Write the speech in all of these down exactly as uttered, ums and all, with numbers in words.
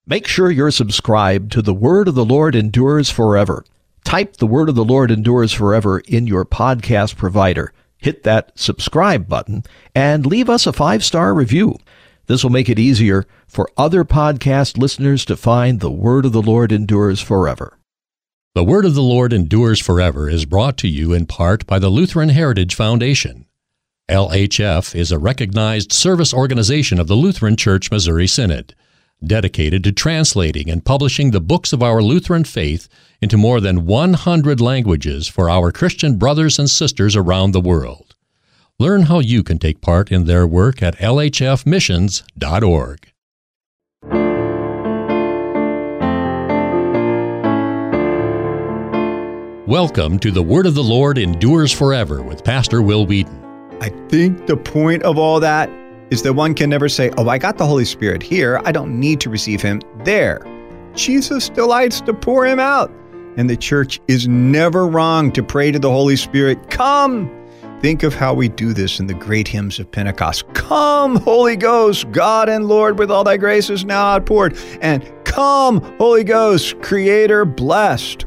Make sure you're subscribed to The Word of the Lord Endures Forever. Type The Word of the Lord Endures Forever in your podcast provider. Hit that subscribe button and leave us a five-star review. This will make it easier for other podcast listeners to find The Word of the Lord Endures Forever. The Word of the Lord Endures Forever is brought to you in part by the Lutheran Heritage Foundation. L H F is a recognized service organization of the Lutheran Church Missouri Synod, dedicated to translating and publishing the books of our Lutheran faith into more than one hundred languages for our Christian brothers and sisters around the world. Learn how you can take part in their work at L H F missions dot org. Welcome to The Word of the Lord Endures Forever with Pastor Will Wheaton. I think the point of all that is that one can never say, oh, I got the Holy Spirit here, I don't need to receive Him there. Jesus delights to pour Him out. And the church is never wrong to pray to the Holy Spirit, come! Think of how we do this in the great hymns of Pentecost. Come, Holy Ghost, God and Lord, with all thy grace is now outpoured. And come, Holy Ghost, Creator blessed.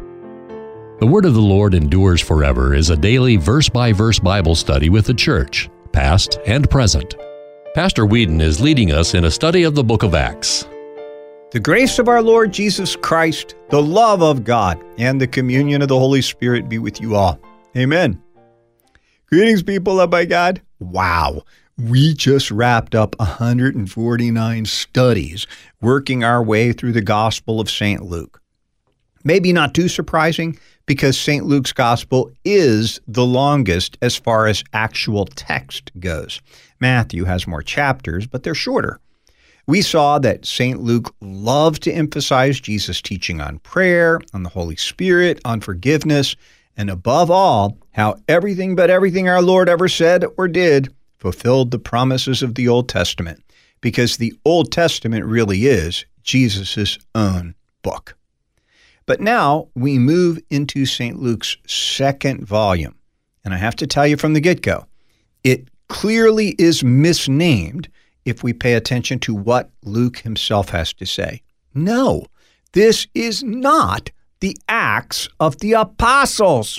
The Word of the Lord Endures Forever is a daily verse-by-verse Bible study with the church, past and present. Pastor Whedon is leading us in a study of the book of Acts. The grace of our Lord Jesus Christ, the love of God, and the communion of the Holy Spirit be with you all. Amen. Greetings, people loved by God. Wow, we just wrapped up one hundred forty-nine studies working our way through the Gospel of Saint Luke. Maybe not too surprising, because Saint Luke's Gospel is the longest as far as actual text goes. Matthew has more chapters, but they're shorter. We saw that Saint Luke loved to emphasize Jesus' teaching on prayer, on the Holy Spirit, on forgiveness, and above all, how everything but everything our Lord ever said or did fulfilled the promises of the Old Testament, because the Old Testament really is Jesus' own book. But now we move into Saint Luke's second volume, and I have to tell you from the get-go, it clearly is misnamed if we pay attention to what Luke himself has to say. No, this is not the Acts of the Apostles.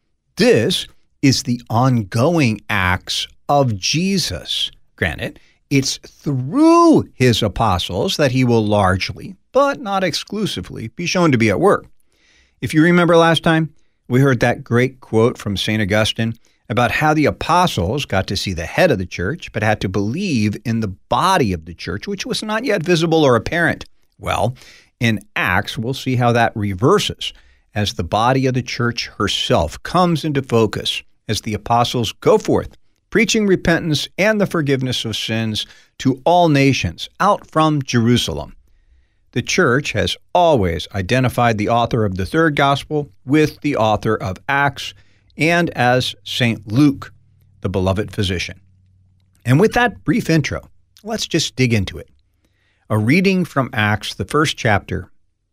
This is the ongoing Acts of Jesus. Granted, it's through his apostles that he will largely, but not exclusively, be shown to be at work. If you remember last time, we heard that great quote from Saint Augustine about how the apostles got to see the head of the church, but had to believe in the body of the church, which was not yet visible or apparent. Well, in Acts, we'll see how that reverses as the body of the church herself comes into focus as the apostles go forth, preaching repentance and the forgiveness of sins to all nations out from Jerusalem. The church has always identified the author of the third gospel with the author of Acts and as Saint Luke, the beloved physician. And with that brief intro, let's just dig into it. A reading from Acts, the first chapter.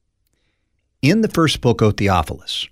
In the first book, O Theophilus,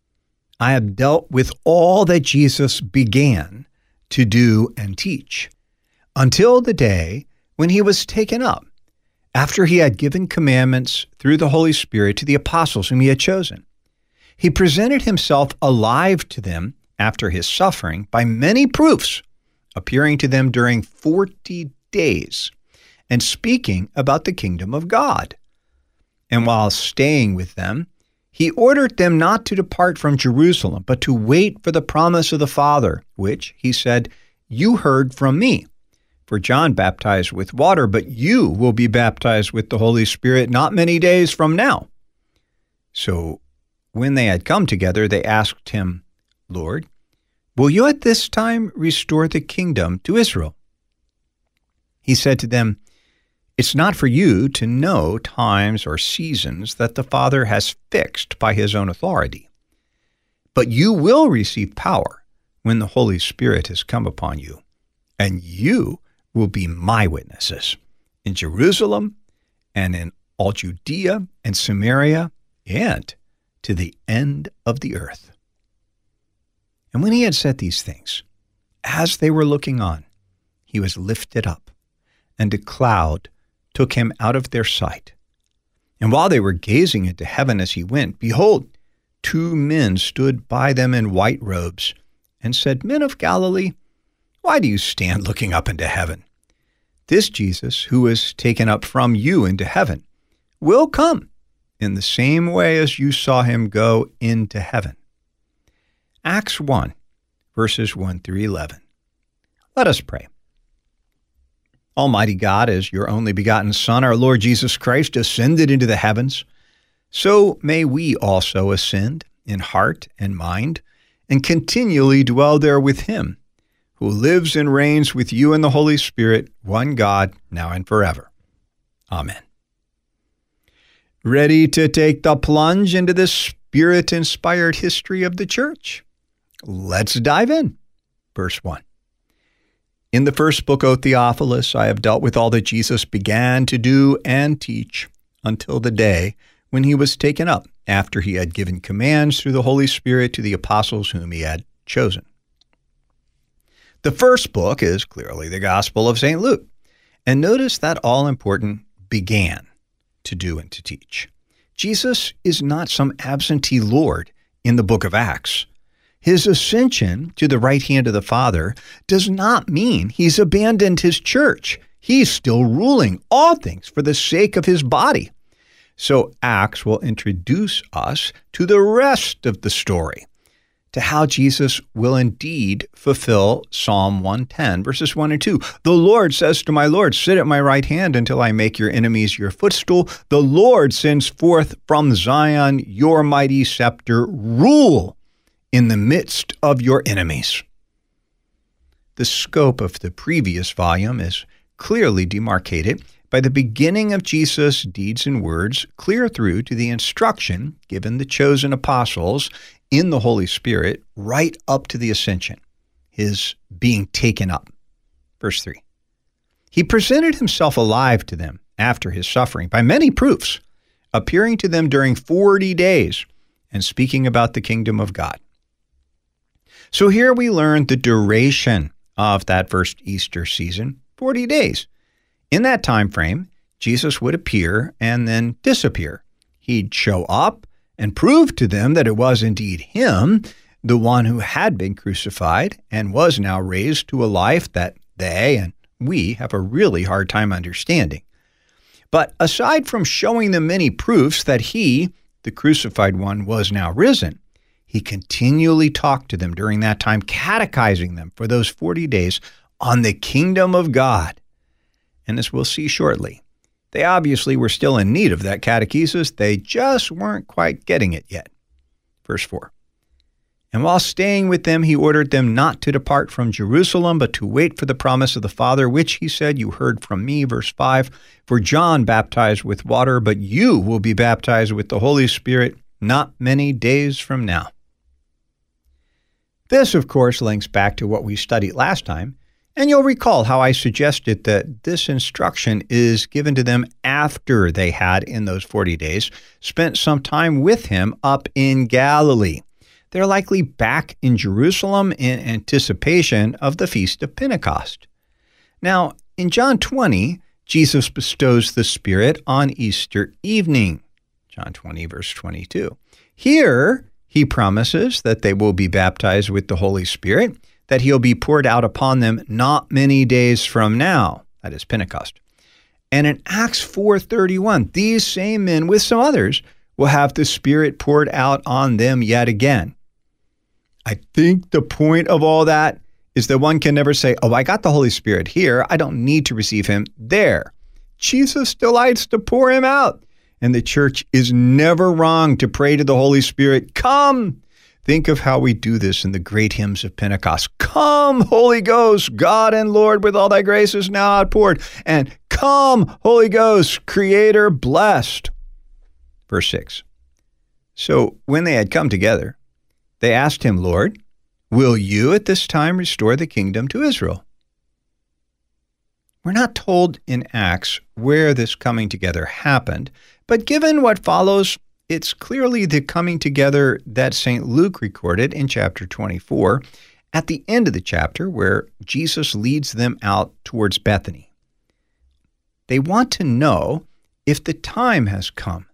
I have dealt with all that Jesus began to do and teach, until the day when he was taken up, after he had given commandments through the Holy Spirit to the apostles whom he had chosen. He presented himself alive to them after his suffering by many proofs, appearing to them during forty days, and speaking about the kingdom of God. And while staying with them, he ordered them not to depart from Jerusalem, but to wait for the promise of the Father, which, he said, you heard from me. For John baptized with water, but you will be baptized with the Holy Spirit not many days from now. So when they had come together, they asked him, Lord, will you at this time restore the kingdom to Israel? He said to them, it's not for you to know times or seasons that the Father has fixed by his own authority, but you will receive power when the Holy Spirit has come upon you, and you will be my witnesses in Jerusalem and in all Judea and Samaria and to the end of the earth. And when he had said these things, as they were looking on, he was lifted up, and a cloud took him out of their sight. And while they were gazing into heaven as he went, behold, two men stood by them in white robes and said, Men of Galilee, why do you stand looking up into heaven? This Jesus, who was taken up from you into heaven, will come in the same way as you saw him go into heaven. Acts one, verses one through eleven. Let us pray. Almighty God, as your only begotten Son, our Lord Jesus Christ, ascended into the heavens, so may we also ascend in heart and mind and continually dwell there with him, who lives and reigns with you in the Holy Spirit, one God, now and forever. Amen. Ready to take the plunge into the Spirit-inspired history of the church? Let's dive in. Verse one. In the first book, O Theophilus, I have dealt with all that Jesus began to do and teach until the day when he was taken up, after he had given commands through the Holy Spirit to the apostles whom he had chosen. The first book is clearly the Gospel of Saint Luke. And notice that all-important began to do and to teach. Jesus is not some absentee Lord in the book of Acts. His ascension to the right hand of the Father does not mean he's abandoned his church. He's still ruling all things for the sake of his body. So Acts will introduce us to the rest of the story, to how Jesus will indeed fulfill Psalm one ten, verses one and two. The Lord says to my Lord, sit at my right hand until I make your enemies your footstool. The Lord sends forth from Zion your mighty scepter. Rule in the midst of your enemies. The scope of the previous volume is clearly demarcated by the beginning of Jesus' deeds and words, clear through to the instruction given the chosen apostles in the Holy Spirit, right up to the ascension, his being taken up. Verse three. He presented himself alive to them after his suffering by many proofs, appearing to them during forty days and speaking about the kingdom of God. So here we learn the duration of that first Easter season, forty days. In that time frame, Jesus would appear and then disappear. He'd show up and prove to them that it was indeed him, the one who had been crucified and was now raised to a life that they and we have a really hard time understanding. But aside from showing them many proofs that he, the crucified one, was now risen, he continually talked to them during that time, catechizing them for those forty days on the kingdom of God. And as we'll see shortly, they obviously were still in need of that catechesis. They just weren't quite getting it yet. Verse four. And while staying with them, he ordered them not to depart from Jerusalem, but to wait for the promise of the Father, which he said, you heard from me. Verse five. For John baptized with water, but you will be baptized with the Holy Spirit not many days from now. This, of course, links back to what we studied last time, and you'll recall how I suggested that this instruction is given to them after they had, in those forty days, spent some time with him up in Galilee. They're likely back in Jerusalem in anticipation of the Feast of Pentecost. Now, in John twenty, Jesus bestows the Spirit on Easter evening. John twenty, verse twenty-two. Here, he promises that they will be baptized with the Holy Spirit, that he'll be poured out upon them not many days from now. That is Pentecost. And in Acts four thirty-one, these same men, with some others, will have the Spirit poured out on them yet again. I think the point of all that is that one can never say, oh, I got the Holy Spirit here. I don't need to receive him there. Jesus delights to pour him out. And the church is never wrong to pray to the Holy Spirit, come. Think of how we do this in the great hymns of Pentecost. Come, Holy Ghost, God and Lord, with all thy grace is now outpoured. And come, Holy Ghost, Creator blessed. Verse six. So when they had come together, they asked him, Lord, will you at this time restore the kingdom to Israel? We're not told in Acts where this coming together happened, but given what follows, it's clearly the coming together that Saint Luke recorded in chapter twenty-four, at the end of the chapter where Jesus leads them out towards Bethany. They want to know if the time has come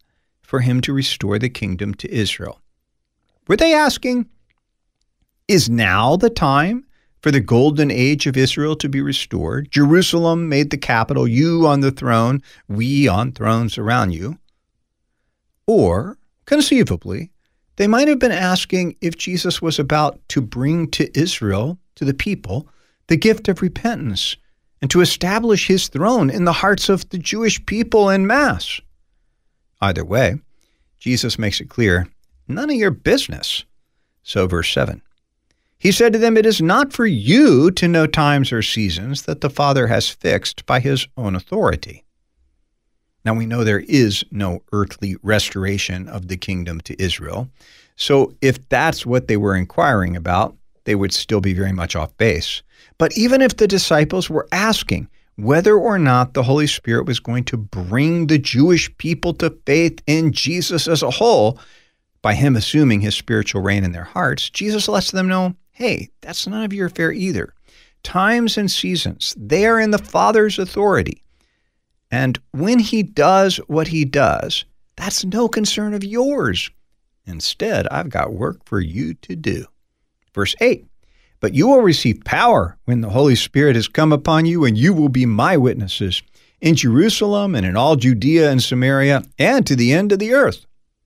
for him to restore the kingdom to Israel. Were they asking, is now the time for the golden age of Israel to be restored? Jerusalem made the capital, you on the throne, we on thrones around you. Or, conceivably, they might have been asking if Jesus was about to bring to Israel, to the people, the gift of repentance and to establish his throne in the hearts of the Jewish people en masse. Either way, Jesus makes it clear, none of your business. So verse seven, he said to them, it is not for you to know times or seasons that the Father has fixed by his own authority. Now we know there is no earthly restoration of the kingdom to Israel. So if that's what they were inquiring about, they would still be very much off base. But even if the disciples were asking whether or not the Holy Spirit was going to bring the Jewish people to faith in Jesus as a whole, by him assuming his spiritual reign in their hearts, Jesus lets them know, hey, that's none of your affair either. Times and seasons, they are in the Father's authority. And when he does what he does, that's no concern of yours. Instead, I've got work for you to do. Verse eight, but you will receive power when the Holy Spirit has come upon you, and you will be my witnesses in Jerusalem and in all Judea and Samaria and to the end of the earth.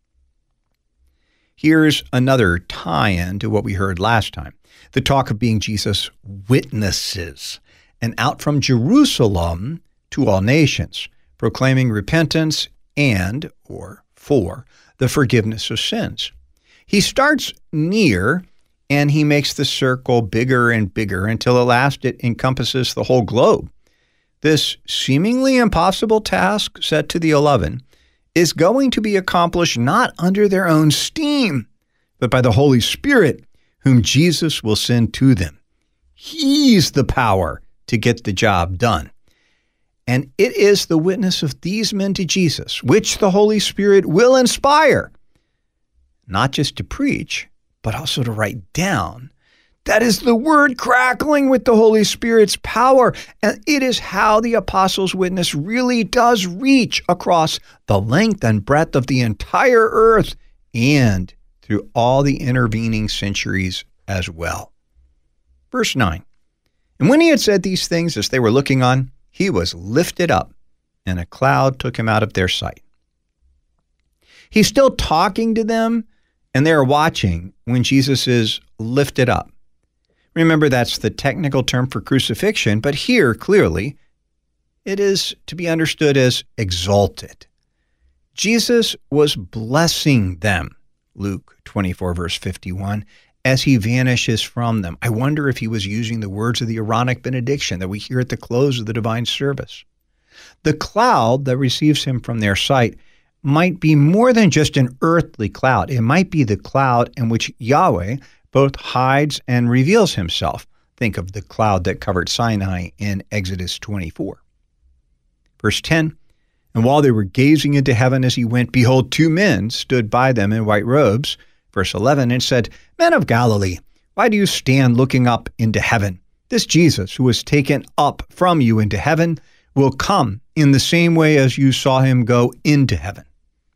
Here's another tie-in to what we heard last time, the talk of being Jesus' witnesses, and out from Jerusalem to all nations, proclaiming repentance and, or for, the forgiveness of sins. He starts near, and he makes the circle bigger and bigger until at last it encompasses the whole globe. This seemingly impossible task set to the eleven is going to be accomplished not under their own steam, but by the Holy Spirit, whom Jesus will send to them. He's the power to get the job done. And it is the witness of these men to Jesus, which the Holy Spirit will inspire, not just to preach, but also to write down. That is the word crackling with the Holy Spirit's power. And it is how the apostles' witness really does reach across the length and breadth of the entire earth and through all the intervening centuries as well. Verse nine, and when he had said these things as they were looking on, he was lifted up, and a cloud took him out of their sight. He's still talking to them, and they're watching when Jesus is lifted up. Remember, that's the technical term for crucifixion, but here, clearly, it is to be understood as exalted. Jesus was blessing them, Luke twenty-four, verse fifty-one, as he vanishes from them. I wonder if he was using the words of the Aaronic benediction that we hear at the close of the divine service. The cloud that receives him from their sight might be more than just an earthly cloud. It might be the cloud in which Yahweh both hides and reveals himself. Think of the cloud that covered Sinai in Exodus twenty-four. Verse ten, and while they were gazing into heaven as he went, behold, two men stood by them in white robes. Verse eleven, and said, Men of Galilee, why do you stand looking up into heaven? This Jesus, who was taken up from you into heaven, will come in the same way as you saw him go into heaven.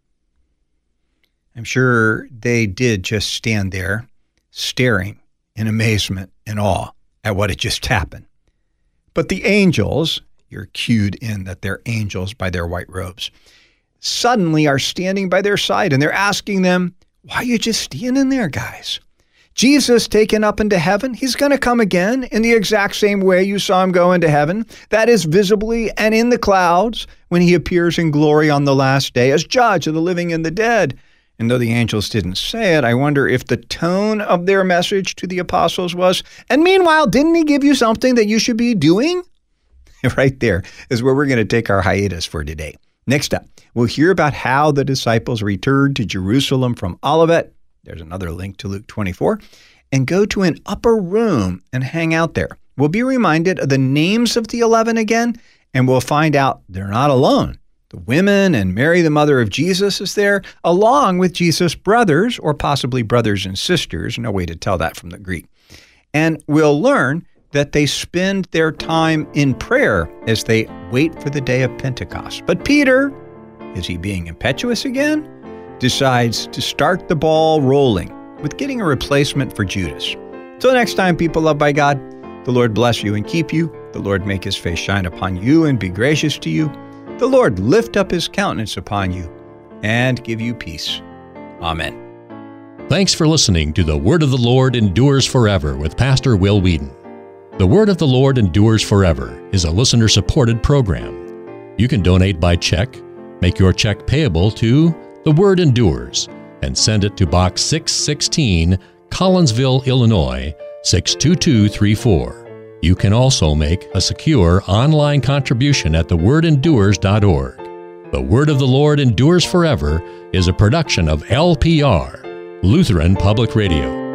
I'm sure they did just stand there, staring in amazement and awe at what had just happened. But the angels, you're cued in that they're angels by their white robes, suddenly are standing by their side, and they're asking them, why are you just standing there, guys? Jesus taken up into heaven, he's going to come again in the exact same way you saw him go into heaven. That is visibly and in the clouds when he appears in glory on the last day as judge of the living and the dead. And though the angels didn't say it, I wonder if the tone of their message to the apostles was, and meanwhile, didn't he give you something that you should be doing? Right there is where we're going to take our hiatus for today. Next up, we'll hear about how the disciples returned to Jerusalem from Olivet. There's another link to Luke twenty-four, and go to an upper room and hang out there. We'll be reminded of the names of the eleven again, and we'll find out they're not alone. The women and Mary, the mother of Jesus, is there, along with Jesus' brothers, or possibly brothers and sisters. No way to tell that from the Greek. And we'll learn that they spend their time in prayer as they wait for the day of Pentecost. But Peter, is he being impetuous again? decides to start the ball rolling with getting a replacement for Judas. Till next time, people loved by God, the Lord bless you and keep you. The Lord make his face shine upon you and be gracious to you. The Lord lift up his countenance upon you and give you peace. Amen. Thanks for listening to The Word of the Lord Endures Forever with Pastor Will Whedon. The Word of the Lord Endures Forever is a listener-supported program. You can donate by check, make your check payable to The Word Endures, and send it to Box six sixteen, Collinsville, Illinois, six two two three four. You can also make a secure online contribution at the word endures dot org. The Word of the Lord Endures Forever is a production of L P R, Lutheran Public Radio.